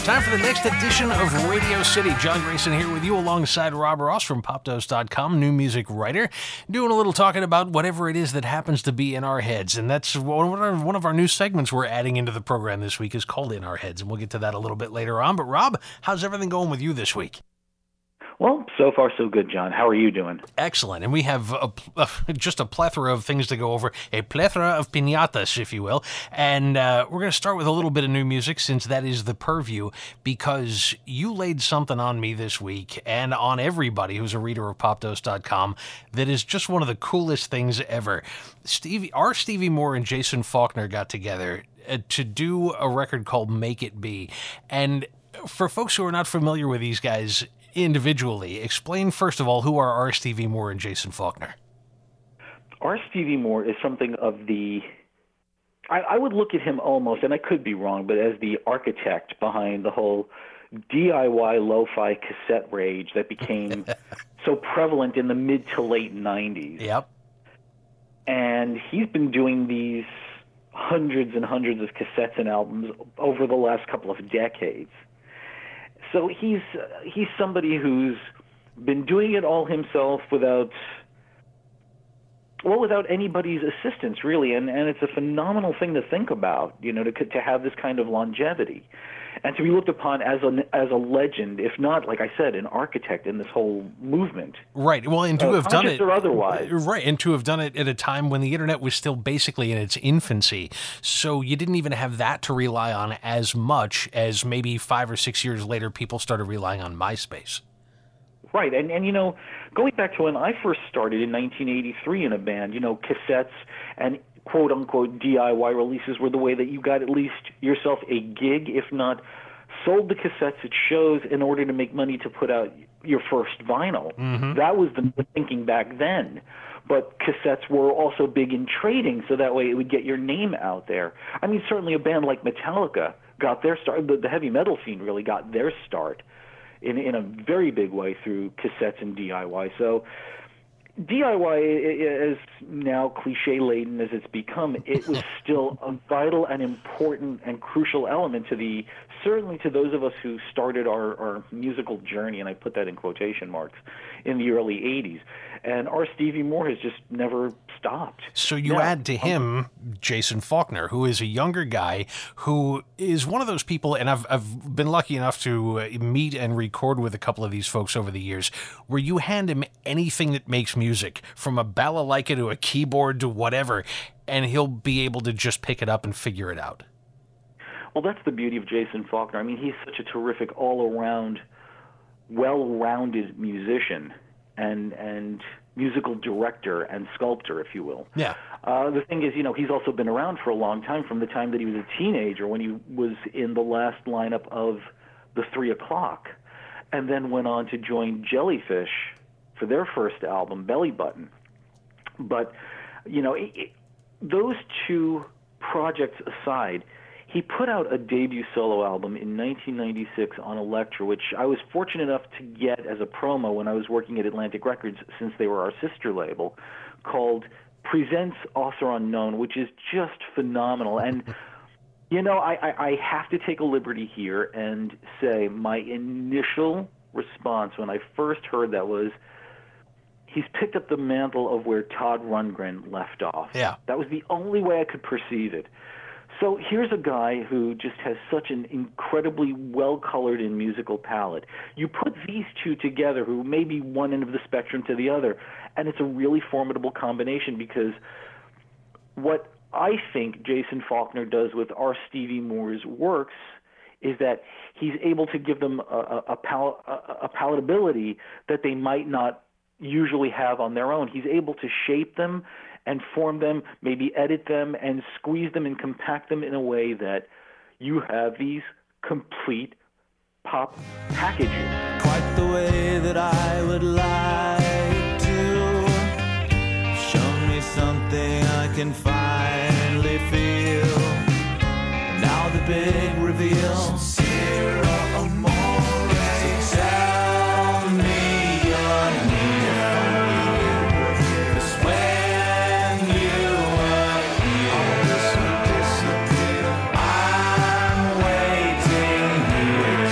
Time for the next edition of Radio City. John Grayson here with you alongside Rob Ross from PopDose.com, new music writer, doing a little talking about whatever it is that happens to be in our heads. And that's one of our new segments we're adding into the program this week is called In Our Heads. And we'll get to that a little bit later on. But Rob, how's everything going with you this week? Well, so far so good, John. How are you doing? Excellent. And we have just a plethora of things to go over, a plethora of piñatas, if you will. And we're going to start with a little bit of new music since that is the purview, because you laid something on me this week and on everybody who's a reader of PopDose.com that is just one of the coolest things ever. Stevie Moore and Jason Faulkner got together to do a record called Make It Be. And for folks who are not familiar with these guys individually, explain first of all who are R. Stevie Moore and Jason Faulkner. R. Stevie Moore is something of the, I would look at him almost, and I could be wrong, but as the architect behind the whole DIY lo-fi cassette rage that became so prevalent in the mid to late 90s. Yep. And he's been doing these hundreds and hundreds of cassettes and albums over the last couple of decades. So he's somebody who's been doing it all himself without anybody's assistance, really, and it's a phenomenal thing to think about, to have this kind of longevity, and to be looked upon as a legend, if not, like I said, an architect in this whole movement. Right. Well, and to have done it, or otherwise. Right, and to have done it at a time when the internet was still basically in its infancy, so you didn't even have that to rely on as much as maybe 5 or 6 years later people started relying on MySpace. Right, and going back to when I first started in 1983 in a band, cassettes and quote-unquote DIY releases were the way that you got at least yourself a gig, if not sold the cassettes at shows in order to make money to put out your first vinyl. Mm-hmm. That was the thinking back then. But cassettes were also big in trading, so that way it would get your name out there. I mean, certainly a band like Metallica got their start, the heavy metal scene really got their start in a very big way through cassettes and DIY. So DIY, as now cliche-laden as it's become, it was still a vital and important and crucial element certainly to those of us who started our musical journey, and I put that in quotation marks, in the early 80s. And our Stevie Moore has just never stopped. So you add to him Jason Faulkner, who is a younger guy who is one of those people, and I've been lucky enough to meet and record with a couple of these folks over the years, where you hand him anything that makes music, from a balalaika to a keyboard to whatever, and he'll be able to just pick it up and figure it out. Well, that's the beauty of Jason Faulkner. I mean, he's such a terrific all-around, well-rounded musician and musical director and sculptor, if you will. Yeah. The thing is, he's also been around for a long time, from the time that he was a teenager when he was in the last lineup of the 3 O'Clock, and then went on to join Jellyfish for their first album, Belly Button. But, those two projects aside, he put out a debut solo album in 1996 on Elektra, which I was fortunate enough to get as a promo when I was working at Atlantic Records, since they were our sister label, called Presents Author Unknown, which is just phenomenal. And, I have to take a liberty here and say my initial response when I first heard that was, he's picked up the mantle of where Todd Rundgren left off. Yeah. That was the only way I could perceive it. So here's a guy who just has such an incredibly well-colored and musical palette. You put these two together, who may be one end of the spectrum to the other, and it's a really formidable combination, because what I think Jason Faulkner does with our Stevie Moore's works is that he's able to give them a palatability that they might not usually have on their own. He's able to shape them and form them, maybe edit them and squeeze them and compact them in a way that you have these complete pop packages. Quite the way that I would like to. Show me something I can finally feel. Now the big reveal. Sincere amore. So tell me your name. 'Cause when you appear, all this will disappear. I'm waiting here.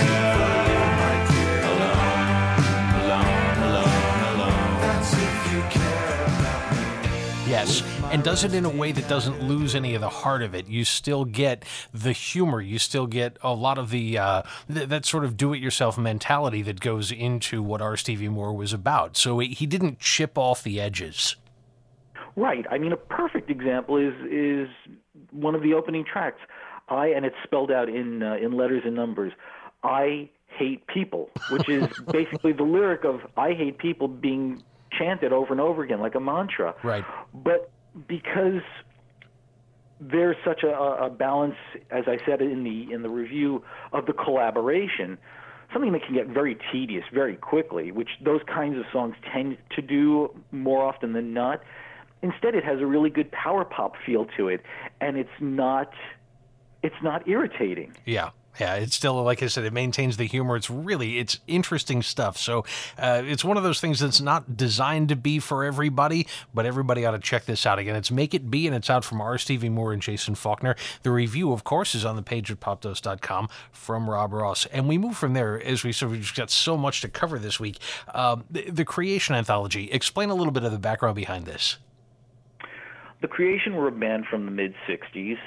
and does it in a way that doesn't lose any of the heart of it. You still get the humor. You still get a lot of the that sort of do-it-yourself mentality that goes into what R. Stevie Moore was about. So he didn't chip off the edges. Right. I mean, a perfect example is one of the opening tracks. And it's spelled out in letters and numbers. I hate people, which is basically the lyric of I hate people being chanted over and over again like a mantra. Right. But because there's such a balance, as I said in the review, of the collaboration, something that can get very tedious very quickly, which those kinds of songs tend to do more often than not. Instead, it has a really good power pop feel to it, and it's not irritating. Yeah. Yeah, it's still, like I said, it maintains the humor. It's interesting stuff. So it's one of those things that's not designed to be for everybody, but everybody ought to check this out. Again, it's Make It Be, and it's out from R. Stevie Moore and Jason Faulkner. The review, of course, is on the page at popdose.com from Rob Ross. And we move from there, as we've just got so much to cover this week. The Creation Anthology. Explain a little bit of the background behind this. The Creation were a band from the mid-'60s.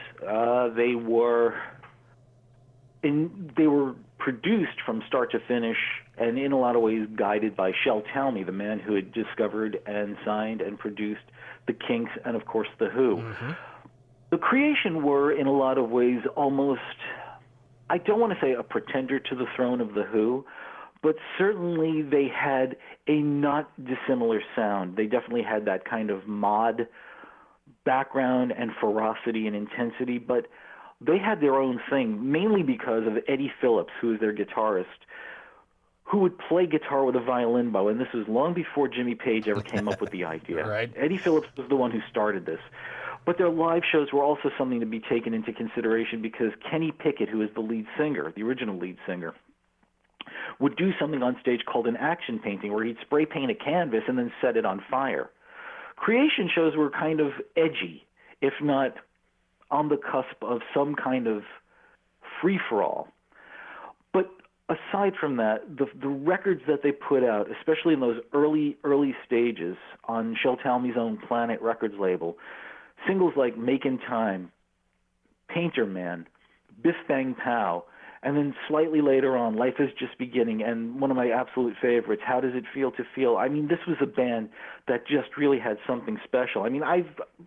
They were produced from start to finish and in a lot of ways guided by Shel Talmy, the man who had discovered and signed and produced the Kinks and, of course, The Who. Mm-hmm. The Creation were, in a lot of ways, almost, I don't want to say a pretender to the throne of The Who, but certainly they had a not dissimilar sound. They definitely had that kind of mod background and ferocity and intensity, but they had their own thing, mainly because of Eddie Phillips, who was their guitarist, who would play guitar with a violin bow, and this was long before Jimmy Page ever came up with the idea. Right. Eddie Phillips was the one who started this. But their live shows were also something to be taken into consideration because Kenny Pickett, who is the lead singer, the original lead singer, would do something on stage called an action painting, where he'd spray paint a canvas and then set it on fire. Creation shows were kind of edgy, if not on the cusp of some kind of free-for-all. But aside from that, the records that they put out, especially in those early stages on Shel Talmy's own Planet Records label, singles like Makin' Time, Painter Man, Biff Bang Pow, and then slightly later on, Life Is Just Beginning, and one of my absolute favorites, How Does It Feel to Feel? I mean, this was a band that just really had something special. I mean, I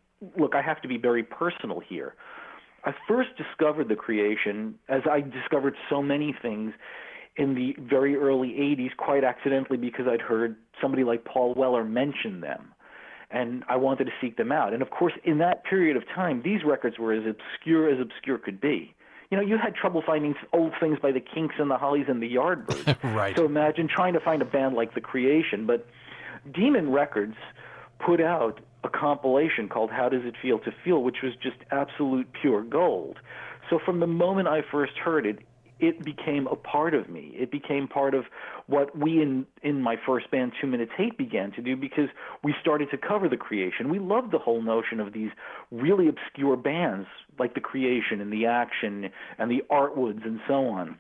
have to be very personal here. I first discovered the Creation, as I discovered so many things in the very early 80s, quite accidentally, because I'd heard somebody like Paul Weller mention them, and I wanted to seek them out. And of course, in that period of time, these records were as obscure could be. You know, you had trouble finding old things by the Kinks and the Hollies and the Yardbirds. Right. So imagine trying to find a band like the Creation. But Demon Records put out a compilation called How Does It Feel to Feel, which was just absolute pure gold. So from the moment I first heard it, it became a part of me. It became part of what we in my first band, 2 Minutes Hate, began to do, because we started to cover the Creation. We loved the whole notion of these really obscure bands like the Creation and the Action and the Artwoods and so on.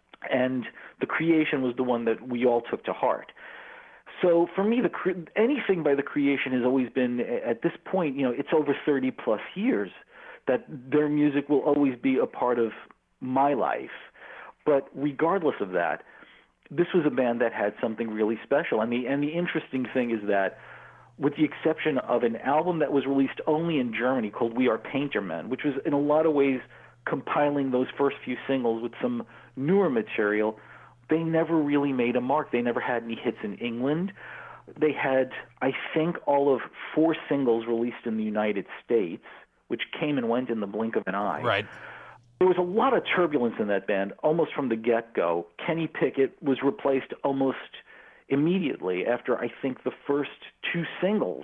And the Creation was the one that we all took to heart. So for me, anything by the Creation has always been, at this point, you know, it's over 30 plus years that their music will always be a part of my life. But regardless of that, this was a band that had something really special. And the interesting thing is that, with the exception of an album that was released only in Germany called We Are Painter Men, which was in a lot of ways compiling those first few singles with some newer material, they never really made a mark. They never had any hits in England. They had, I think, all of 4 singles released in the United States, which came and went in the blink of an eye. Right. There was a lot of turbulence in that band almost from the get-go. Kenny Pickett was replaced almost immediately after, I think, the first 2 singles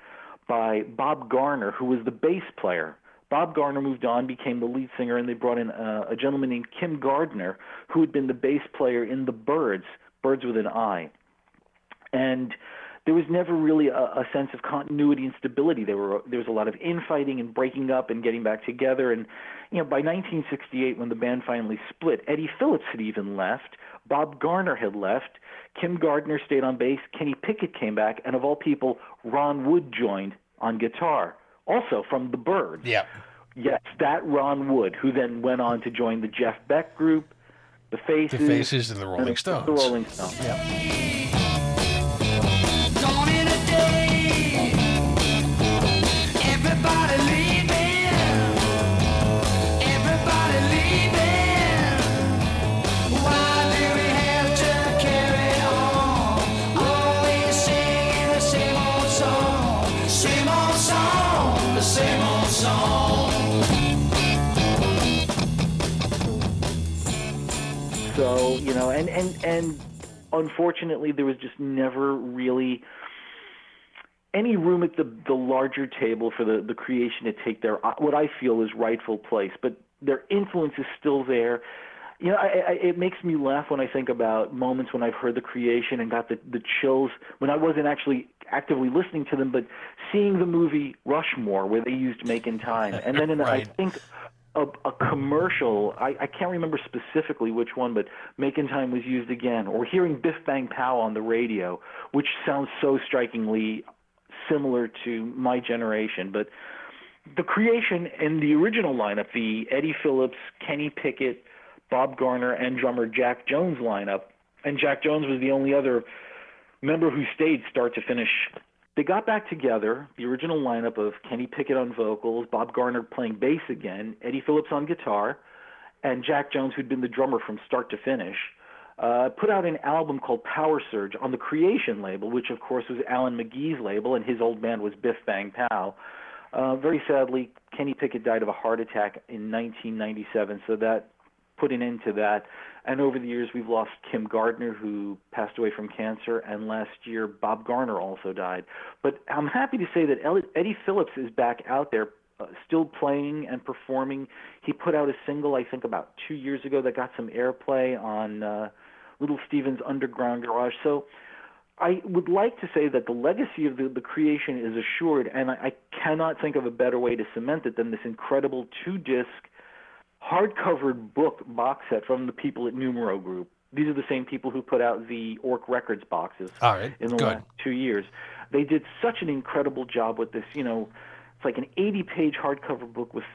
by Bob Garner, who was the bass player. Bob Garner moved on, became the lead singer, and they brought in a gentleman named Kim Gardner, who had been the bass player in the Byrds with an I. And there was never really a sense of continuity and stability. There was a lot of infighting and breaking up and getting back together. And you know, by 1968, when the band finally split, Eddie Phillips had even left. Bob Garner had left. Kim Gardner stayed on bass. Kenny Pickett came back. And of all people, Ron Wood joined on guitar. also from the Byrds. Yeah. Yes, that Ron Wood, who then went on to join the Jeff Beck group, the Faces, The Faces and the Rolling Stones. The Rolling Stones. Yeah. Gone in a day. Everybody leaving. Everybody leaving. Why do we have to carry on? Always singing the same old song. Same old song. The same old song. So, you know, and unfortunately there was just never really any room at the larger table for the Creation to take their, what I feel is rightful place. But their influence is still there. You know, it makes me laugh when I think about moments when I've heard the Creation and got the chills when I wasn't actually actively listening to them, but seeing the movie Rushmore where they used Make in Time. And then Right. I think a commercial, I can't remember specifically which one, but Make in Time was used again, or hearing Biff Bang Pow on the radio, which sounds so strikingly similar to my generation. But the Creation in the original lineup, the Eddie Phillips, Kenny Pickett, Bob Garner, and drummer Jack Jones lineup, and Jack Jones was the only other member who stayed start to finish. They got back together, the original lineup of Kenny Pickett on vocals, Bob Garner playing bass again, Eddie Phillips on guitar, and Jack Jones, who'd been the drummer from start to finish, put out an album called Power Surge on the Creation label, which of course was Alan McGee's label, and his old band was Biff Bang Pow. Very sadly, Kenny Pickett died of a heart attack in 1997, so that put an end to that. And over the years, we've lost Kim Gardner, who passed away from cancer, and last year, Bob Garner also died. But I'm happy to say that Eddie Phillips is back out there, still playing and performing. He put out a single, I think, about 2 years ago that got some airplay on Little Steven's Underground Garage. So I would like to say that the legacy of the Creation is assured, and I cannot think of a better way to cement it than this incredible 2-disc hardcover book box set from the people at Numero Group. These are the same people who put out the Orc Records boxes All right, in the good. last 2 years. They did such an incredible job with this. You know, it's like an 80-page hardcover book with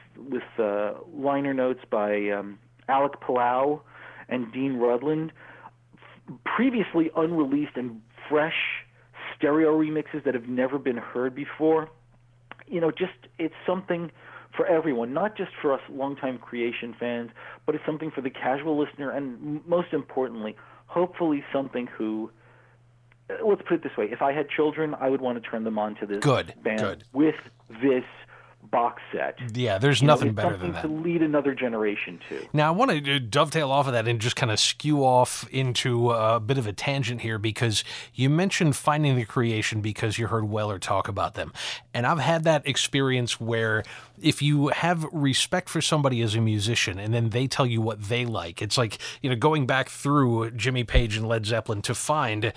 liner notes by Alec Palau and Dean Rudland, previously unreleased and fresh stereo remixes that have never been heard before. You know, just it's something for everyone, not just for us longtime Creation fans, but it's something for the casual listener, and most importantly, hopefully something who, let's put it this way, if I had children, I would want to turn them on to this band with this box set. Yeah, there's You know, nothing it's better than something that. to lead another generation to. Now, I want to dovetail off of that and just kind of skew off into a bit of a tangent here, because you mentioned finding the Creation because you heard Weller talk about them. And I've had that experience where if you have respect for somebody as a musician and then they tell you what they like, it's like, you know, going back through Jimmy Page and Led Zeppelin to find,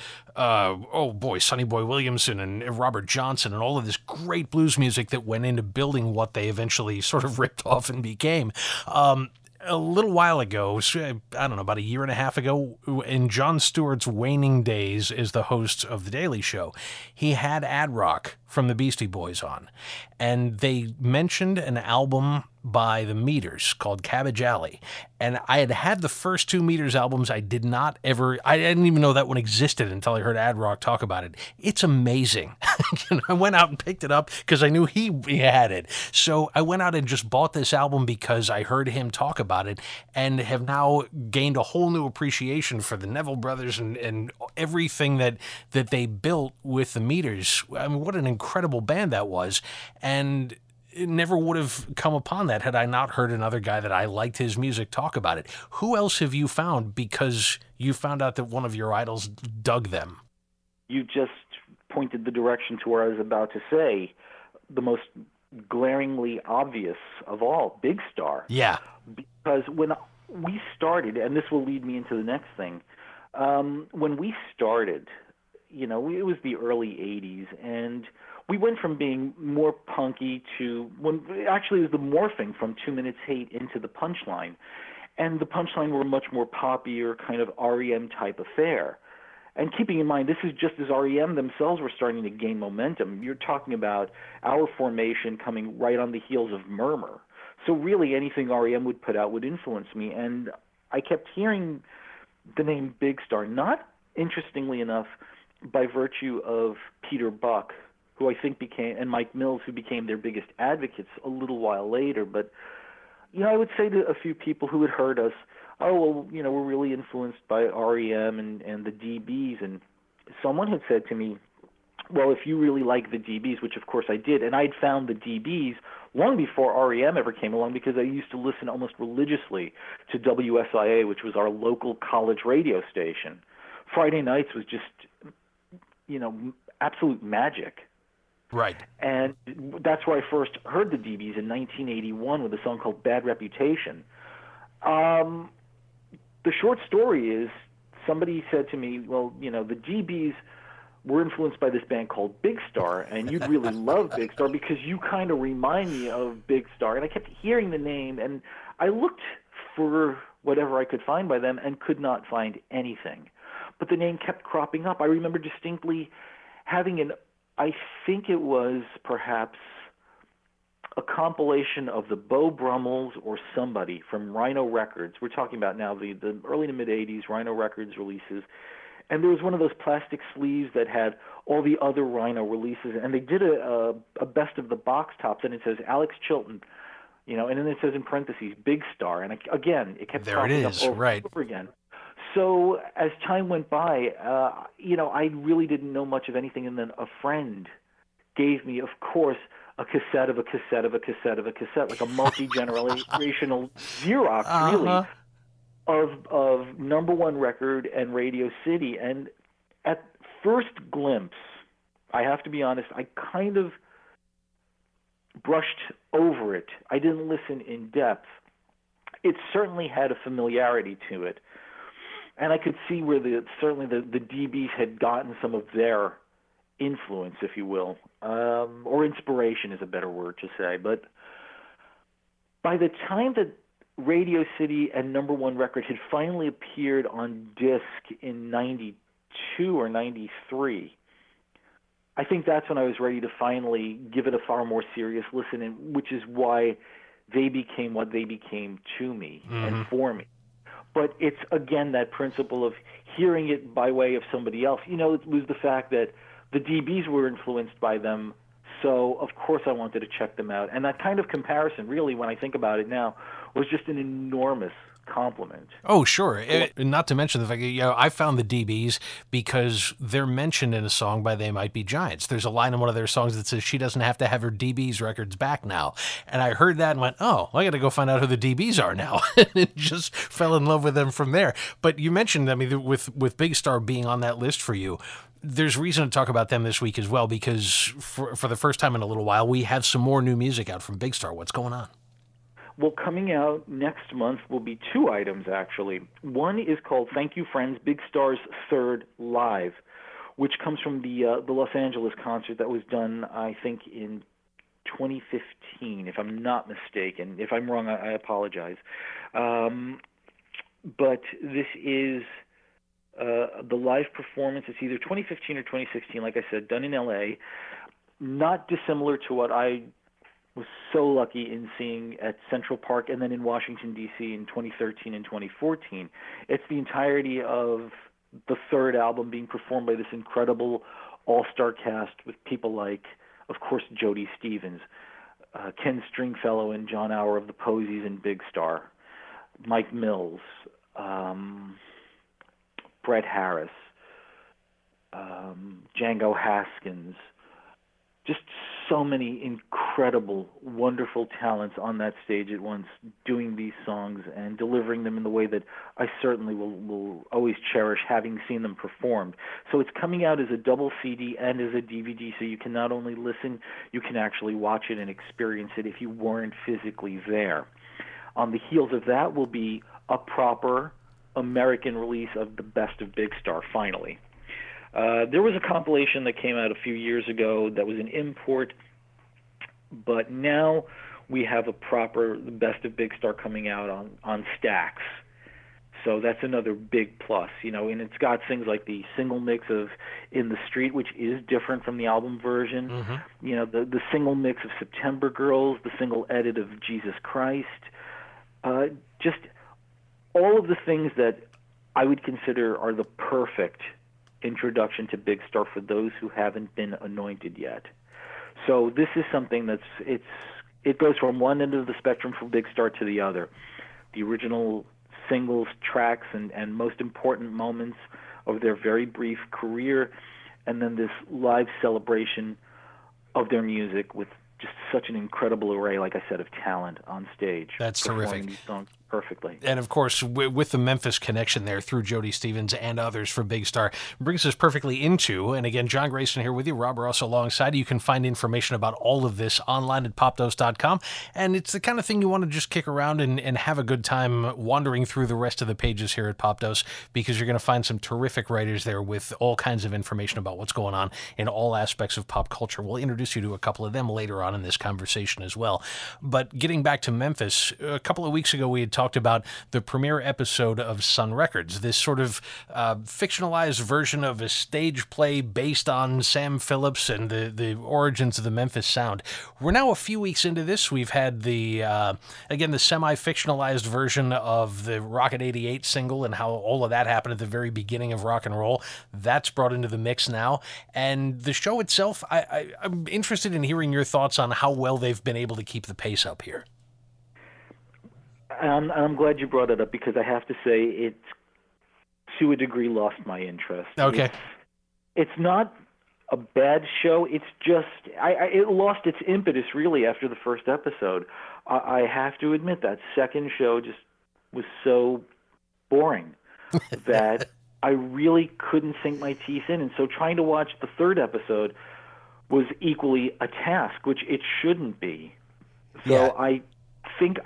Sonny Boy Williamson and Robert Johnson and all of this great blues music that went into building what they eventually sort of ripped off and became. A little while ago, I don't know, about a year and a half ago, in Jon Stewart's waning days as the host of The Daily Show, he had Ad Rock from the Beastie Boys on. And they mentioned an album by the Meters called Cabbage Alley. And I had the first 2 Meters albums. I didn't even know that one existed until I heard Ad Rock talk about it. It's amazing. And I went out and picked it up because I knew he had it. So I went out and just bought this album because I heard him talk about it, and have now gained a whole new appreciation for the Neville Brothers and everything that they built with the Meters. I mean, what an incredible band that was. And it never would have come upon that had I not heard another guy that I liked his music talk about it. Who else have you found because you found out that one of your idols dug them? You just pointed the direction to where I was about to say, the most glaringly obvious of all, Big Star. Yeah. Because when we started, and this will lead me into the next thing, when we started, you know, it was the early 80s, and we went from being more punky to, actually it was the morphing from 2 Minutes Hate into the Punchline. And the Punchline were much more poppy or kind of REM type affair. And keeping in mind, this is just as REM themselves were starting to gain momentum. You're talking about our formation coming right on the heels of Murmur. So really anything REM would put out would influence me. And I kept hearing the name Big Star, not interestingly enough by virtue of Peter Buck, who I think became, and Mike Mills, who became their biggest advocates a little while later. But, I would say to a few people who had heard us, oh, well, we're really influenced by REM and the DBs. And someone had said to me, well, if you really like the DBs, which of course I did, and I'd found the DBs long before REM ever came along because I used to listen almost religiously to WSIA, which was our local college radio station. Friday nights was just, absolute magic. Right. And that's where I first heard the DBs in 1981 with a song called Bad Reputation. The short story is somebody said to me, well, the DBs were influenced by this band called Big Star, and you'd really love Big Star because you kind of remind me of Big Star. And I kept hearing the name, and I looked for whatever I could find by them and could not find anything. But the name kept cropping up. I remember distinctly having I think it was perhaps a compilation of the Beau Brummels or somebody from Rhino Records. We're talking about now the early to mid-'80s Rhino Records releases. And there was one of those plastic sleeves that had all the other Rhino releases. And they did a best of the box tops, and it says Alex Chilton, and then it says in parentheses, Big Star. And again, it kept popping up over and over again. So as time went by, I really didn't know much of anything. And then a friend gave me, of course, a cassette of a cassette of a cassette of a cassette, like a multi-generational Xerox, really, of Number One Record and Radio City. And at first glimpse, I have to be honest, I kind of brushed over it. I didn't listen in depth. It certainly had a familiarity to it. And I could see where certainly the DBs had gotten some of their influence, if you will, or inspiration is a better word to say. But by the time that Radio City and Number One Record had finally appeared on disc in 92 or 93, I think that's when I was ready to finally give it a far more serious listen, and which is why they became what they became to me and for me. But it's, again, that principle of hearing it by way of somebody else. It was the fact that the DBs were influenced by them, so of course I wanted to check them out. And that kind of comparison, really, when I think about it now, was just an enormous compliment. Oh, sure. Not to mention the fact that, I found the DBs because they're mentioned in a song by They Might Be Giants. There's a line in one of their songs that says she doesn't have to have her DBs records back now. And I heard that and went, oh, I got to go find out who the DBs are now. And it just fell in love with them from there. But you mentioned, with Big Star being on that list for you, there's reason to talk about them this week as well, because for the first time in a little while, we have some more new music out from Big Star. What's going on? Well, coming out next month will be two items, actually. One is called Thank You Friends, Big Star's Third Live, which comes from the Los Angeles concert that was done, I think, in 2015, if I'm not mistaken. If I'm wrong, I apologize. But this is the live performance. It's either 2015 or 2016, like I said, done in L.A., not dissimilar to what I was so lucky in seeing at Central Park and then in Washington, D.C. in 2013 and 2014. It's the entirety of the third album being performed by this incredible all-star cast with people like, of course, Jody Stevens, Ken Stringfellow and John Auer of the Posies and Big Star, Mike Mills, Brett Harris, Django Haskins, just so many incredible, wonderful talents on that stage at once, doing these songs and delivering them in the way that I certainly will always cherish having seen them performed. So it's coming out as a double CD and as a DVD, so you can not only listen, you can actually watch it and experience it if you weren't physically there. On the heels of that will be a proper American release of the best of Big Star, finally. There was a compilation that came out a few years ago that was an import, but now we have a proper the best of Big Star coming out on Stax. So that's another big plus, and it's got things like the single mix of In the Street, which is different from the album version. The single mix of September Girls, the single edit of Jesus Christ. Just all of the things that I would consider are the perfect introduction to Big Star for those who haven't been anointed yet. So this is something it goes from one end of the spectrum for Big Star to the other. The original singles, tracks, and most important moments of their very brief career, and then this live celebration of their music with just such an incredible array, like I said, of talent on stage. That's terrific. These songs perfectly. And of course, with the Memphis connection there through Jody Stevens and others for Big Star, brings us perfectly into, and again, John Grayson here with you, Rob Ross alongside. You can find information about all of this online at popdose.com. And it's the kind of thing you want to just kick around and have a good time wandering through the rest of the pages here at Popdose, because you're going to find some terrific writers there with all kinds of information about what's going on in all aspects of pop culture. We'll introduce you to a couple of them later on in this conversation as well. But getting back to Memphis, a couple of weeks ago, we had talked about the premiere episode of Sun Records, this sort of fictionalized version of a stage play based on Sam Phillips and the origins of the Memphis sound. We're now a few weeks into this. We've had the semi-fictionalized version of the Rocket 88 single and how all of that happened at the very beginning of rock and roll. That's brought into the mix now. And the show itself, I'm interested in hearing your thoughts on how well they've been able to keep the pace up here. I'm glad you brought it up, because I have to say it's, to a degree, lost my interest. Okay. It's not a bad show. It's just it lost its impetus really after the first episode. I have to admit that second show just was so boring that I really couldn't sink my teeth in. And so trying to watch the third episode was equally a task, which it shouldn't be. So Yeah. I think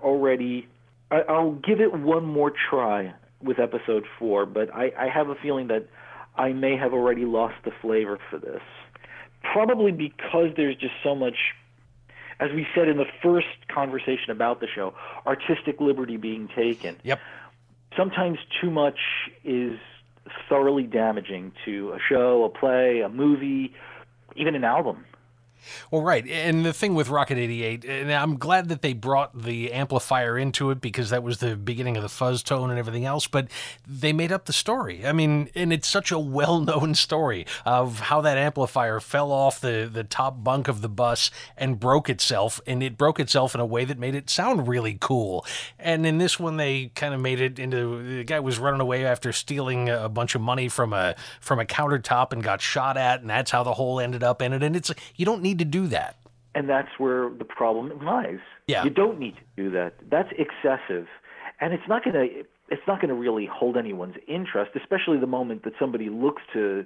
I'll give it one more try with episode 4, but I have a feeling that I may have already lost the flavor for this. Probably because there's just so much, as we said in the first conversation about the show, artistic liberty being taken. Yep. Sometimes too much is thoroughly damaging to a show, a play, a movie, even an album. Well, right. And the thing with Rocket 88, and I'm glad that they brought the amplifier into it, because that was the beginning of the fuzz tone and everything else, but they made up the story. I mean, and it's such a well-known story of how that amplifier fell off the top bunk of the bus and broke itself, and it broke itself in a way that made it sound really cool. And in this one, they kind of made it into, the guy was running away after stealing a bunch of money from a countertop and got shot at, and that's how the whole ended up in it. And it's, you don't need to do that. And that's where the problem lies. Yeah. You don't need to do that. That's excessive. And it's not going to really hold anyone's interest, especially the moment that somebody looks to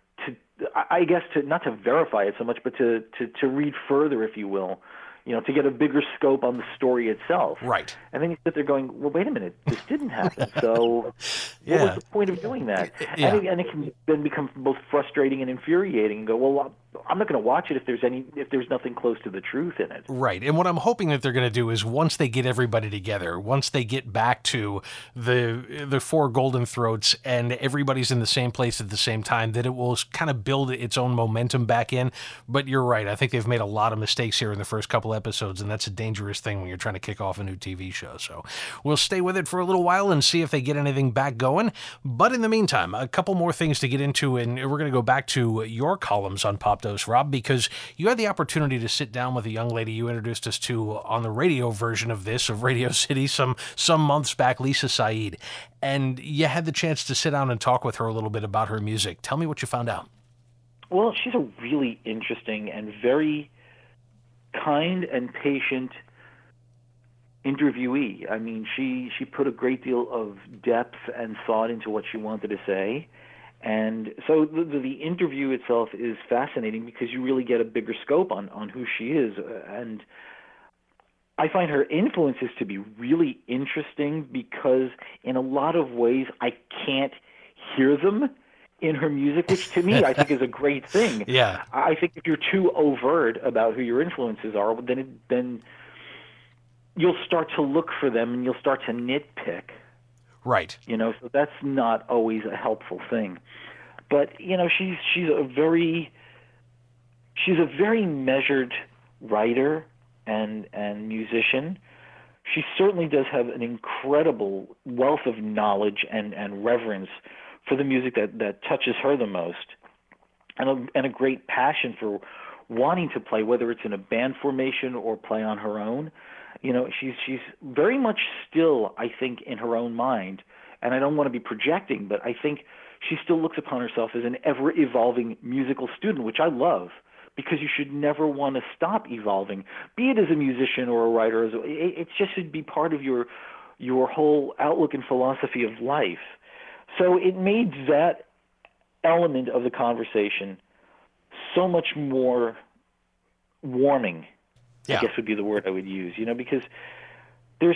I guess, to not to verify it so much, but to read further, if you will, to get a bigger scope on the story itself. Right. And then you sit there going, well, wait a minute, this didn't happen. So Yeah. what was the point of doing that? Yeah. And it can then become both frustrating and infuriating and go, well, I'm not going to watch it if there's nothing close to the truth in it. Right. And what I'm hoping that they're going to do is, once they get everybody together, once they get back to the four golden throats and everybody's in the same place at the same time, that it will kind of build its own momentum back in. But you're right. I think they've made a lot of mistakes here in the first couple episodes, and that's a dangerous thing when you're trying to kick off a new TV show. So we'll stay with it for a little while and see if they get anything back going. But in the meantime, a couple more things to get into, and we're going to go back to your columns on Popdose, Rob, because you had the opportunity to sit down with a young lady you introduced us to on the radio version of this, of Radio City, some months back, Lisa Said, and you had the chance to sit down and talk with her a little bit about her music. Tell me what you found out. Well, she's a really interesting and very kind and patient interviewee. I mean, she put a great deal of depth and thought into what she wanted to say. And so the interview itself is fascinating because you really get a bigger scope on who she is. And I find her influences to be really interesting because in a lot of ways I can't hear them in her music, which to me I think is a great thing. Yeah. I think if you're too overt about who your influences are, then you'll start to look for them and you'll start to nitpick. Right. So that's not always a helpful thing. But she's a very measured writer and musician. She certainly does have an incredible wealth of knowledge and reverence for the music that touches her the most, and a great passion for wanting to play, whether it's in a band formation or play on her own. She's very much still, I think, in her own mind, and I don't want to be projecting, but I think she still looks upon herself as an ever-evolving musical student, which I love, because you should never want to stop evolving, be it as a musician or a writer. It just should be part of your whole outlook and philosophy of life. So it made that element of the conversation so much more warming, Yeah. I guess would be the word I would use, because there's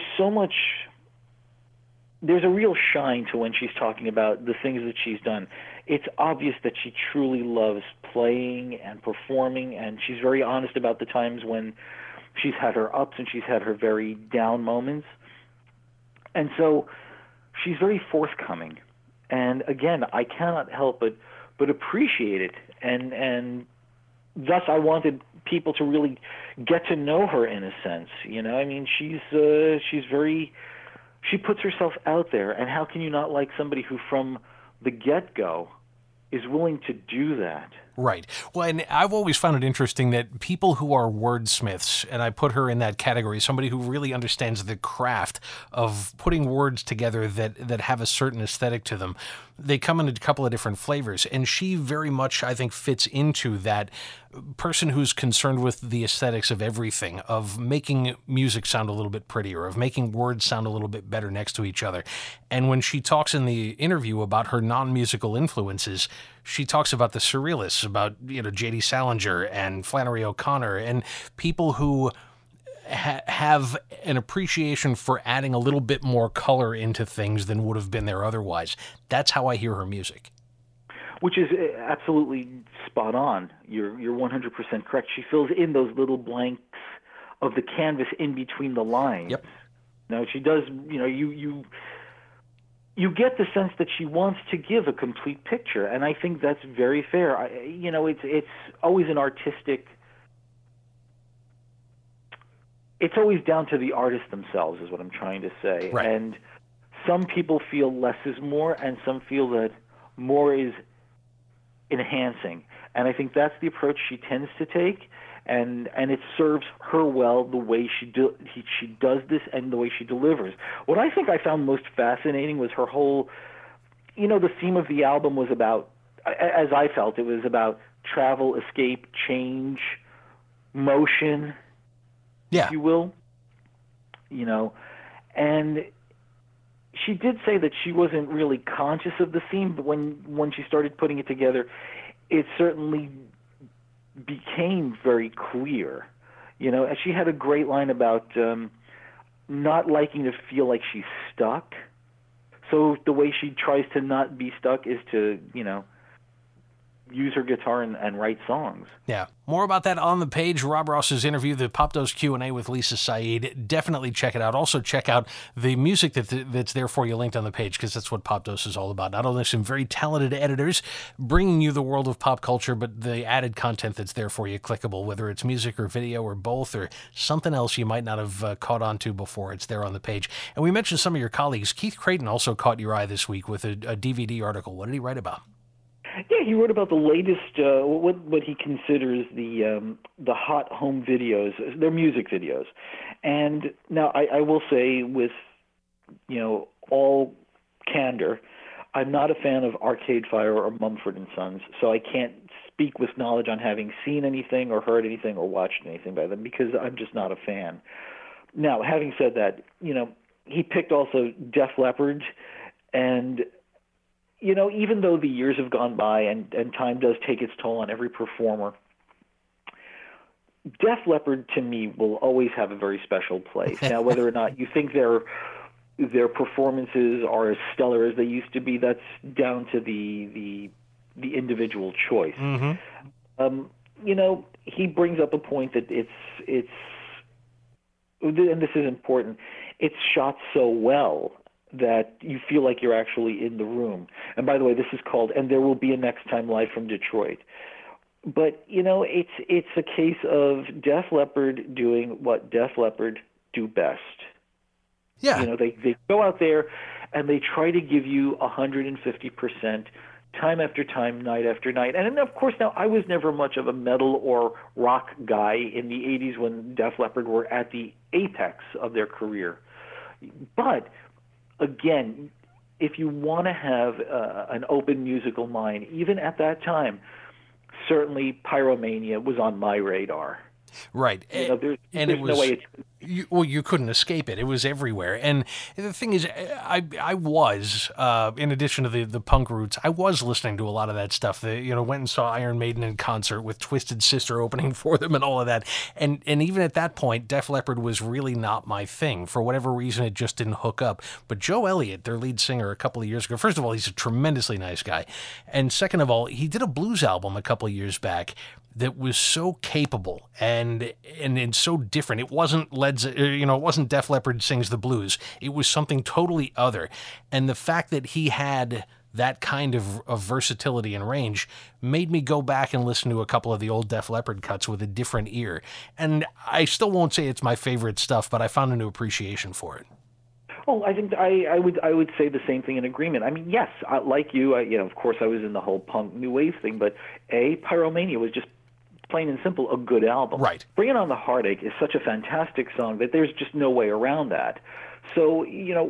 a real shine to when she's talking about the things that she's done. It's obvious that she truly loves playing and performing, and she's very honest about the times when she's had her ups and she's had her very down moments. And so she's very forthcoming. And again, I cannot help but appreciate it. And thus I wanted people to really get to know her in a sense. I mean, she's very, she puts herself out there, and how can you not like somebody who from the get-go is willing to do that? Right. Well, and I've always found it interesting that people who are wordsmiths, and I put her in that category, somebody who really understands the craft of putting words together that have a certain aesthetic to them, they come in a couple of different flavors. And she very much, I think, fits into that person who's concerned with the aesthetics of everything, of making music sound a little bit prettier, of making words sound a little bit better next to each other. And when she talks in the interview about her non-musical influences, she talks about the surrealists, about J.D. Salinger and Flannery O'Connor, and people who have an appreciation for adding a little bit more color into things than would have been there otherwise. That's how I hear her music. Which is absolutely spot on. You're 100% correct. She fills in those little blanks of the canvas in between the lines. Yep. Now she does. You get the sense that she wants to give a complete picture, and I think that's very fair. It's always an artistic. It's always down to the artists themselves, is what I'm trying to say. Right. And some people feel less is more, and some feel that more is enhancing. And I think that's the approach she tends to take, and it serves her well the way she does this and the way she delivers. What I think I found most fascinating was her whole, the theme of the album was about, as I felt, it was about travel, escape, change, motion, Yeah. if you will. And she did say that she wasn't really conscious of the theme, but when she started putting it together, it certainly became very clear. And she had a great line about not liking to feel like she's stuck. So the way she tries to not be stuck is to, use her guitar and write songs. Yeah. More about that on the page. Rob Ross's interview, the Pop Dose Q&A with Lisa Said. Definitely check it out. Also check out the music that's there for you linked on the page, because that's what Pop Dose is all about. Not only some very talented editors bringing you the world of pop culture, but the added content that's there for you, clickable, whether it's music or video or both or something else you might not have caught on to before. It's there on the page. And we mentioned some of your colleagues. Keith Creighton also caught your eye this week with a DVD article. What did he write about? Yeah, he wrote about the latest, what he considers the hot home videos, their music videos. And now I will say, with all candor, I'm not a fan of Arcade Fire or Mumford and Sons, so I can't speak with knowledge on having seen anything or heard anything or watched anything by them, because I'm just not a fan. Now, having said that, he picked also Def Leppard, and even though the years have gone by and time does take its toll on every performer, Def Leppard to me will always have a very special place. Now, whether or not you think their performances are as stellar as they used to be, that's down to the individual choice. Mm-hmm. He brings up a point that it's, and this is important, it's shot so well that you feel like you're actually in the room. And by the way, this is called "And There Will Be a Next Time" live from Detroit. But it's a case of Def Leppard doing what Def Leppard do best. Yeah. They go out there and they try to give you 150% time after time, night after night. And of course, now I was never much of a metal or rock guy in the 80s when Def Leppard were at the apex of their career. But again, if you want to have an open musical mind, even at that time, certainly Pyromania was on my radar. Right. There's it was, no way it's... you couldn't escape it. It was everywhere. And the thing is, I was, in addition to the punk roots, I was listening to a lot of that stuff. Went and saw Iron Maiden in concert with Twisted Sister opening for them and all of that. And even at that point, Def Leppard was really not my thing. For whatever reason, it just didn't hook up. But Joe Elliott, their lead singer, a couple of years ago, first of all, he's a tremendously nice guy. And second of all, he did a blues album a couple of years back that was so capable and so different. It wasn't it wasn't Def Leppard sings the blues. It was something totally other. And the fact that he had that kind of versatility and range made me go back and listen to a couple of the old Def Leppard cuts with a different ear. And I still won't say it's my favorite stuff, but I found a new appreciation for it. Oh, I think I would say the same thing in agreement. I mean, yes, like you, of course I was in the whole punk new wave thing, but Pyromania was just plain and simple a good album. Right. Bring It On the Heartache is such a fantastic song that there's just no way around that. So,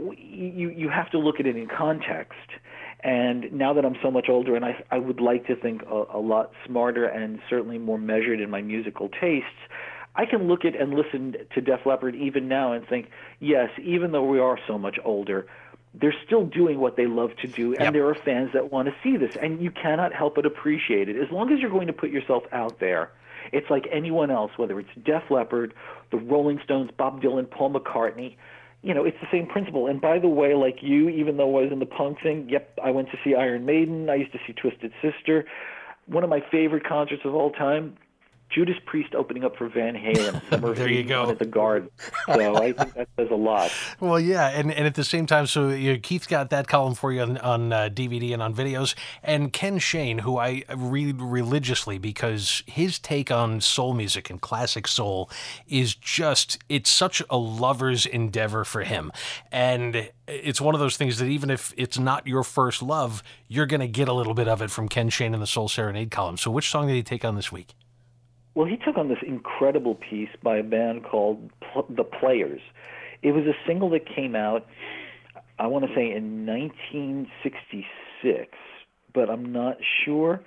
you have to look at it in context. And now that I'm so much older, and I would like to think a lot smarter and certainly more measured in my musical tastes, I can look at and listen to Def Leppard even now and think, yes, even though we are so much older, they're still doing what they love to do, and there are fans that want to see this, and you cannot help but appreciate it. As long as you're going to put yourself out there, it's like anyone else, whether it's Def Leppard, the Rolling Stones, Bob Dylan, Paul McCartney, it's the same principle. And by the way, like you, even though I was in the punk thing, I went to see Iron Maiden, I used to see Twisted Sister. One of my favorite concerts of all time, Judas Priest opening up for Van Halen, summer there you go. At the Garden. So I think that says a lot. Well, yeah, and at the same time, so Keith got that column for you on DVD and on videos, and Ken Shane, who I read religiously because his take on soul music and classic soul is it's such a lover's endeavor for him. And it's one of those things that even if it's not your first love, you're going to get a little bit of it from Ken Shane in the Soul Serenade column. So which song did he take on this week? Well, he took on this incredible piece by a band called The Players. It was a single that came out, I want to say, in 1966, but I'm not sure.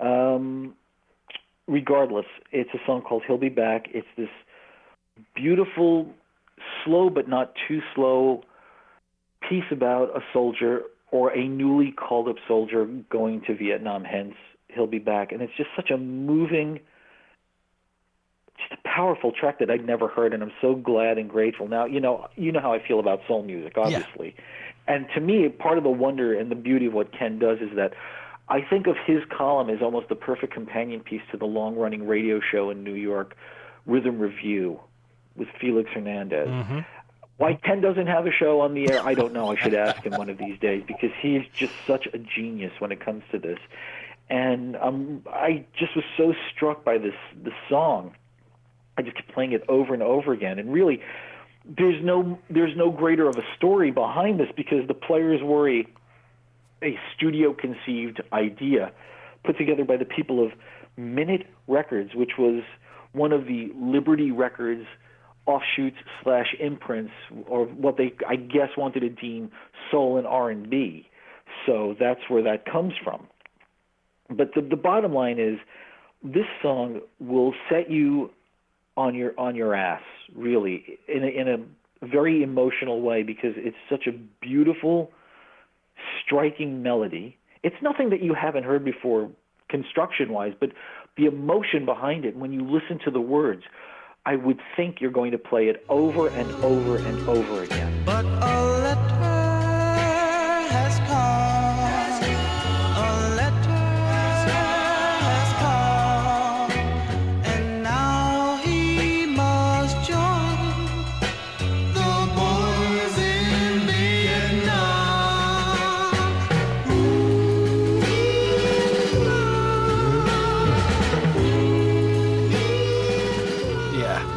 Regardless, it's a song called He'll Be Back. It's this beautiful, slow but not too slow piece about a soldier or a newly called up soldier going to Vietnam, hence He'll Be Back. And it's just such a moving, just a powerful track that I'd never heard, and I'm so glad and grateful. Now, you know how I feel about soul music, obviously. Yeah. And to me, part of the wonder and the beauty of what Ken does is that I think of his column as almost the perfect companion piece to the long-running radio show in New York, Rhythm Review, with Felix Hernandez. Mm-hmm. Why Ken doesn't have a show on the air, I don't know. I should ask him one of these days, because he's just such a genius when it comes to this. And I just was so struck by this song. I just kept playing it over and over again. And really, there's no greater of a story behind this, because the Players were a studio-conceived idea put together by the people of Minute Records, which was one of the Liberty Records offshoots / imprints, or what they, I guess, wanted to deem soul and R&B. So that's where that comes from. But the bottom line is, this song will set you on your ass, really, in a very emotional way, because it's such a beautiful, striking melody. It's nothing that you haven't heard before construction-wise, but the emotion behind it, when you listen to the words, I would think you're going to play it over and over and over again. But a letter has come, a letter has come, and now he must join the boys in Vietnam.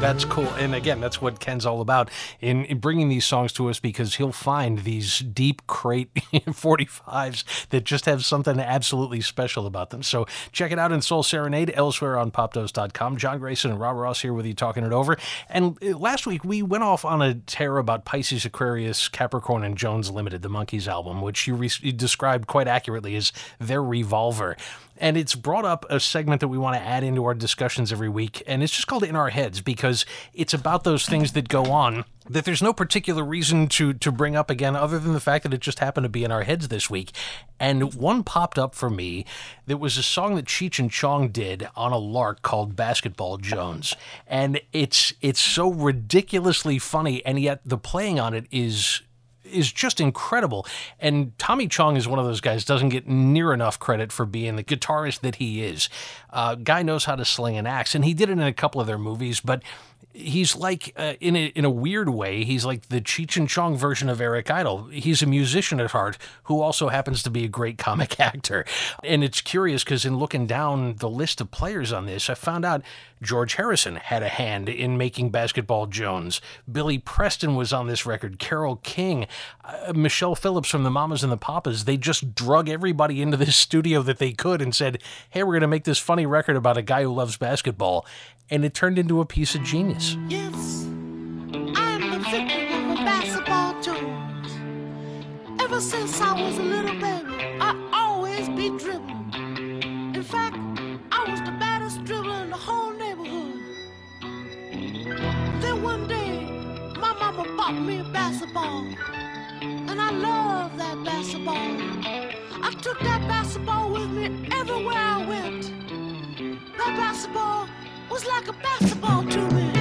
That's cool. And again, that's what Ken's all about in bringing these songs to us, because he'll find these deep crate 45s that just have something absolutely special about them. So check it out in Soul Serenade, elsewhere on popdose.com. John Grayson and Rob Ross here with you, talking it over. And last week we went off on a tear about Pisces, Aquarius, Capricorn, and Jones Limited, the Monkees album, which you described quite accurately as their revolver. And it's brought up a segment that we want to add into our discussions every week, and it's just called In Our Heads, because it's about those things that go on that there's no particular reason to bring up again, other than the fact that it just happened to be in our heads this week. And one popped up for me that was a song that Cheech and Chong did on a lark called Basketball Jones. And it's so ridiculously funny, and yet the playing on it is just incredible. And Tommy Chong is one of those guys, doesn't get near enough credit for being the guitarist that he is. Guy knows how to sling an axe, and he did it in a couple of their movies, but he's like, in a weird way, he's like the Cheech and Chong version of Eric Idle. He's a musician at heart who also happens to be a great comic actor. And it's curious because in looking down the list of players on this, I found out George Harrison had a hand in making Basketball Jones. Billy Preston was on this record. Carole King, Michelle Phillips from the Mamas and the Papas. They just drug everybody into this studio that they could and said, hey, we're going to make this funny record about a guy who loves basketball. And it turned into a piece of genius. Yes, I'm the victim of a basketball Jones. Ever since I was a little baby, I always be dribbling. In fact, I was the baddest dribbler in the whole neighborhood. Then one day, my mama bought me a basketball, and I love that basketball. I took that basketball with me everywhere I went. That basketball was like a basketball to me.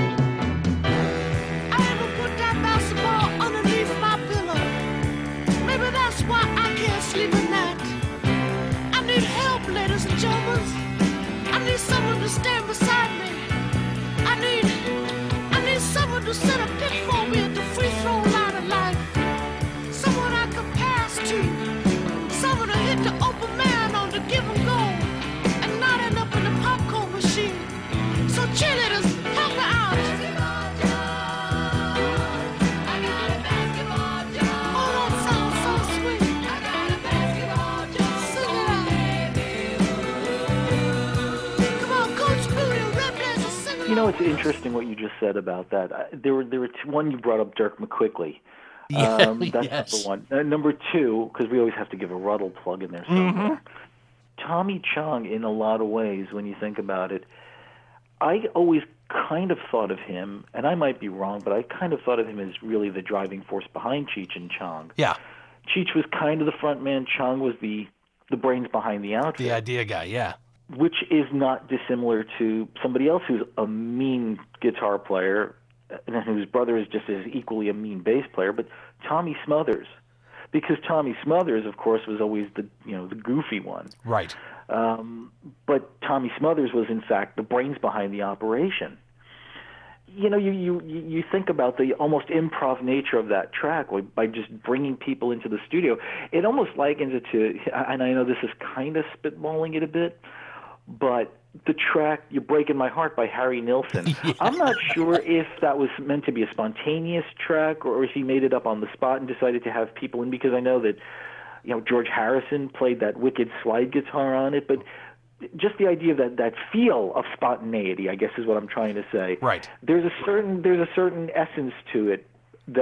I even put that basketball underneath my pillow. Maybe that's why I can't sleep at night. I need help, ladies and gentlemen. I need someone to stand beside me. I need someone to set a pick for me at the free throw line of life. Someone I can pass to. Someone to hit the open man on the give and go, and not end up in the popcorn machine. So cheerleaders, help me out. Oh, that sounds so sweet. Sing it out. Come on, Coach Billy, Red Blazer, sing it You know, out. it's interesting what you just said about that. There were one you brought up, Dirk McQuickley. Yeah, That's yes. number one. Number two, because we always have to give a Ruddle plug in there somewhere. Tommy Chong, in a lot of ways, when you think about it, I always kind of thought of him, and I might be wrong, but I kind of thought of him as really the driving force behind Cheech and Chong. Yeah, Cheech was kind of the front man. Chong was the brains behind the outfit, the idea guy, yeah. which is not dissimilar to somebody else who's a mean guitar player and whose brother is just as equally a mean bass player, but Tommy Smothers. Because Tommy Smothers, of course, was always the goofy one. Right. But Tommy Smothers was, in fact, the brains behind the operation. You know, you think about the almost improv nature of that track by just bringing people into the studio. It almost likens it to, and I know this is kind of spitballing it a bit, but the track "You're Breaking My Heart" by Harry Nilsson. Yeah. I'm not sure if that was meant to be a spontaneous track or if he made it up on the spot and decided to have people in, because I know that George Harrison played that wicked slide guitar on it, but just the idea of that feel of spontaneity, I guess, is what I'm trying to say. Right. There's a certain essence to it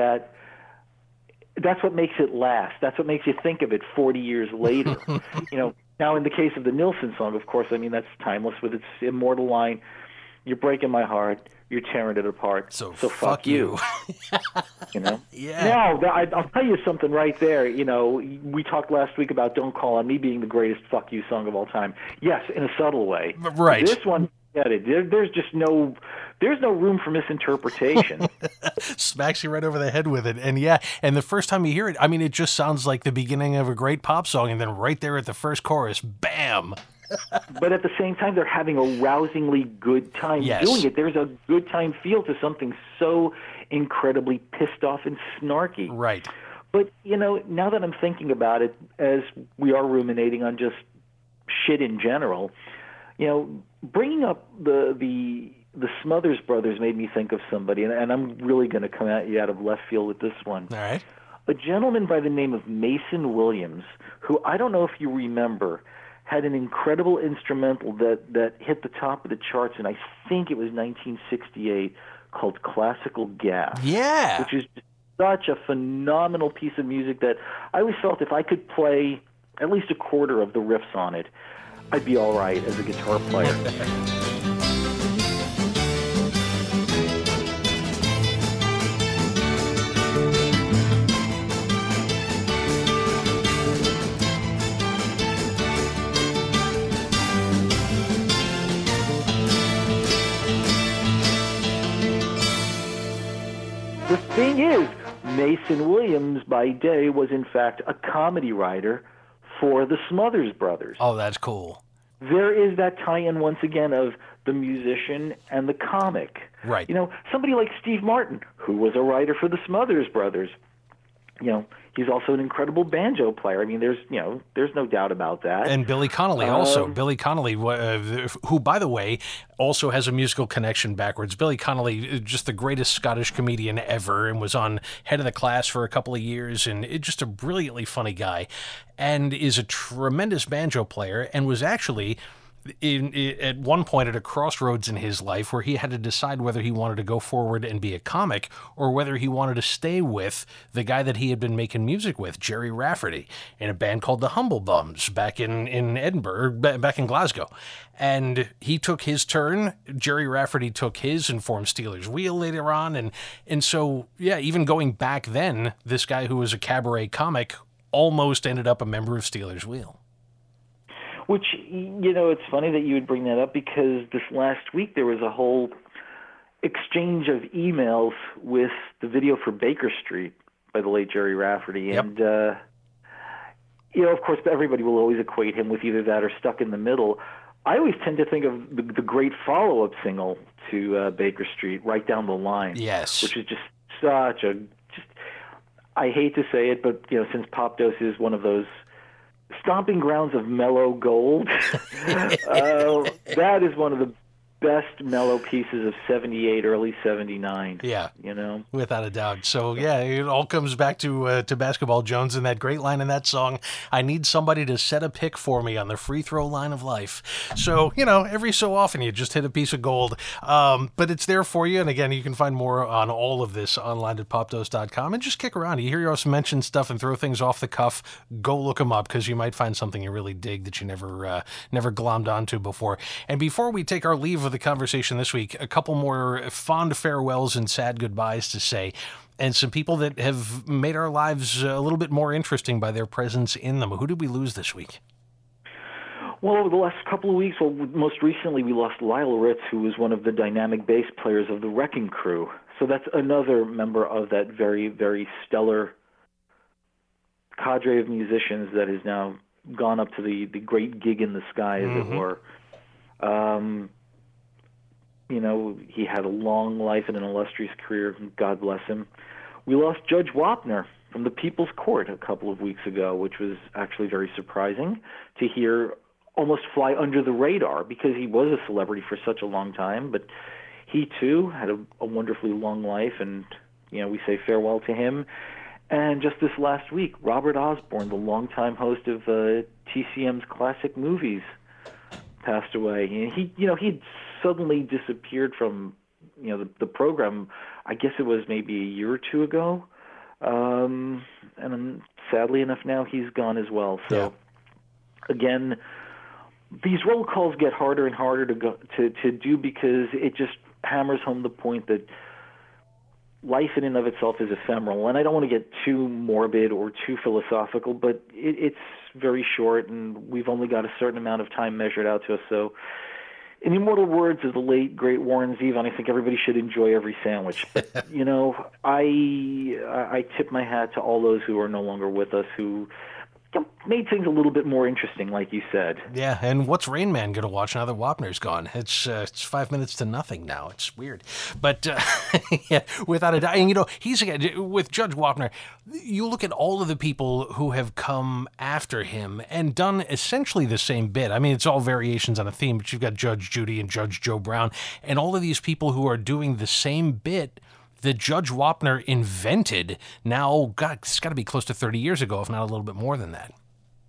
that's what makes it last. That's what makes you think of it 40 years later. Now, in the case of the Nilsson song, of course, I mean, that's timeless with its immortal line, "You're breaking my heart, you're tearing it apart, So fuck you." Yeah. Now, I'll tell you something right there. We talked last week about "Don't Call on Me" being the greatest fuck you song of all time. Yes, in a subtle way. Right. This one, there's just no room for misinterpretation. Smacks you right over the head with it. And yeah, and the first time you hear it, I mean, it just sounds like the beginning of a great pop song, and then right there at the first chorus, bam! But at the same time, they're having a rousingly good time doing it. There's a good time feel to something so incredibly pissed off and snarky. Right. But, now that I'm thinking about it, as we are ruminating on just shit in general, bringing up the the Smothers Brothers made me think of somebody, and I'm really going to come at you out of left field with this one. All right. A gentleman by the name of Mason Williams, who I don't know if you remember, had an incredible instrumental that hit the top of the charts, and I think it was 1968, called Classical Gas. Yeah. Which is such a phenomenal piece of music that I always felt if I could play at least a quarter of the riffs on it, I'd be all right as a guitar player. The thing is, Mason Williams by day was in fact a comedy writer for the Smothers Brothers. Oh, that's cool. There is that tie-in once again of the musician and the comic. Right. You know, somebody like Steve Martin, who was a writer for the Smothers Brothers, you know, he's also an incredible banjo player. I mean, there's no doubt about that. And Billy Connolly also. Billy Connolly, who, by the way, also has a musical connection backwards. Billy Connolly, just the greatest Scottish comedian ever, and was on Head of the Class for a couple of years, and just a brilliantly funny guy, and is a tremendous banjo player, and was actually at one point at a crossroads in his life where he had to decide whether he wanted to go forward and be a comic or whether he wanted to stay with the guy that he had been making music with, Jerry Rafferty, in a band called the Humble Bums back in Edinburgh, back in Glasgow. And he took his turn. Jerry Rafferty took his and formed Steelers Wheel later on. And so, yeah, even going back then, this guy who was a cabaret comic almost ended up a member of Steelers Wheel. Which, you know, it's funny that you would bring that up because this last week there was a whole exchange of emails with the video for Baker Street by the late Jerry Rafferty. Yep. And, you know, of course, everybody will always equate him with either that or Stuck in the Middle. I always tend to think of the great follow-up single to Baker Street, Right Down the Line. Yes. Which is just such a, I hate to say it, but, you know, since Pop Dose is one of those stomping grounds of mellow gold, that is one of the best mellow pieces of 78, early 79. Yeah. You know? Without a doubt. So, yeah, it all comes back to Basketball Jones and that great line in that song, I need somebody to set a pick for me on the free throw line of life. So, you know, every so often you just hit a piece of gold. But it's there for you. And again, you can find more on all of this online at popdose.com and just kick around. You hear us mention stuff and throw things off the cuff, go look them up because you might find something you really dig that you never glommed onto before. And before we take our leave of the conversation this week, a couple more fond farewells and sad goodbyes to say, and some people that have made our lives a little bit more interesting by their presence in them. Who did we lose this week? Well, over the last couple of weeks, most recently we lost Lyle Ritz, who was one of the dynamic bass players of the Wrecking Crew. So that's another member of that very, very stellar cadre of musicians that has now gone up to the great gig in the sky, as it were. You know, he had a long life and an illustrious career. God bless him. We lost Judge Wapner from the People's Court a couple of weeks ago, which was actually very surprising to hear almost fly under the radar because he was a celebrity for such a long time. But he, too, had a wonderfully long life, and, you know, we say farewell to him. And just this last week, Robert Osborne, the longtime host of TCM's Classic Movies, passed away. He'd suddenly disappeared from, you know, the program. I guess it was maybe a year or two ago, and sadly enough, now he's gone as well. So, again, these roll calls get harder and harder to do because it just hammers home the point that life in and of itself is ephemeral. And I don't want to get too morbid or too philosophical, but it's very short, and we've only got a certain amount of time measured out to us. So, in the immortal words of the late, great Warren Zevon, I think everybody should enjoy every sandwich. But, you know, I tip my hat to all those who are no longer with us, who made things a little bit more interesting, like you said. Yeah, and what's Rain Man going to watch now that Wapner's gone? It's 5 minutes to nothing now. It's weird. But, yeah, without a doubt. And, he's, with Judge Wapner, you look at all of the people who have come after him and done essentially the same bit. I mean, it's all variations on a theme, but you've got Judge Judy and Judge Joe Brown, and all of these people who are doing the same bit that Judge Wapner invented now, God, it's got to be close to 30 years ago, if not a little bit more than that.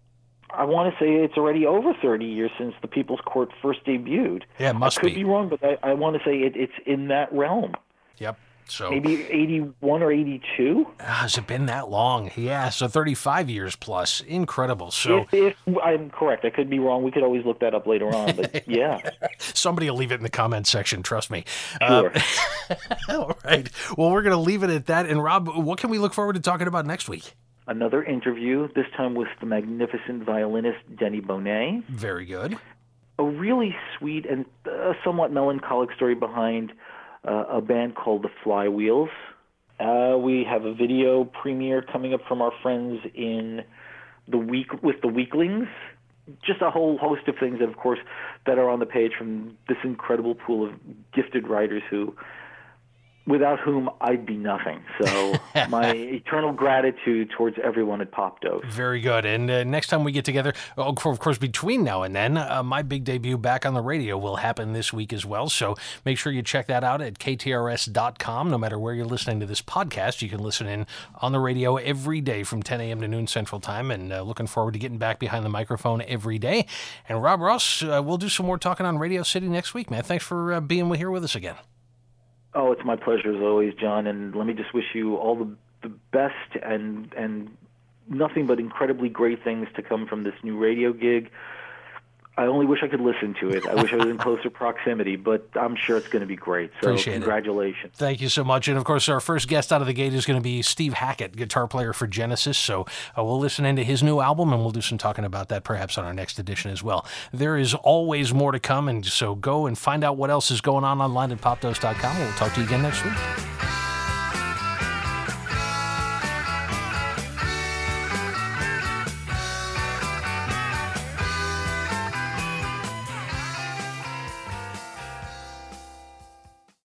I want to say it's already over 30 years since the People's Court first debuted. Yeah, it must be. I could be wrong, but I want to say it's in that realm. Yep. So maybe 81 or 82? Has it been that long? Yeah, so 35 years plus. Incredible. So if I'm correct, I could be wrong. We could always look that up later on, but yeah. Somebody will leave it in the comments section, trust me. Sure. All right. Well, we're going to leave it at that. And Rob, what can we look forward to talking about next week? Another interview, this time with the magnificent violinist Denny Bonet. Very good. A really sweet and somewhat melancholic story behind a band called the Flywheels. We have a video premiere coming up from our friends in the week with the Weaklings. Just a whole host of things, of course, that are on the page from this incredible pool of gifted writers without whom I'd be nothing. So my eternal gratitude towards everyone at Pop Dose. Very good. And next time we get together, of course, between now and then, my big debut back on the radio will happen this week as well. So make sure you check that out at ktrs.com. No matter where you're listening to this podcast, you can listen in on the radio every day from 10 a.m. to noon Central Time. And looking forward to getting back behind the microphone every day. And Rob Ross, we'll do some more talking on Radio City next week, man. Thanks for being here with us again. Oh, it's my pleasure as always, John. And let me just wish you all the best and nothing but incredibly great things to come from this new radio gig. I only wish I could listen to it. I wish I was in closer proximity, but I'm sure it's going to be great. So congratulations. Thank you so much. And, of course, our first guest out of the gate is going to be Steve Hackett, guitar player for Genesis. So we'll listen into his new album, and we'll do some talking about that perhaps on our next edition as well. There is always more to come, and so go and find out what else is going on online at popdose.com. We'll talk to you again next week.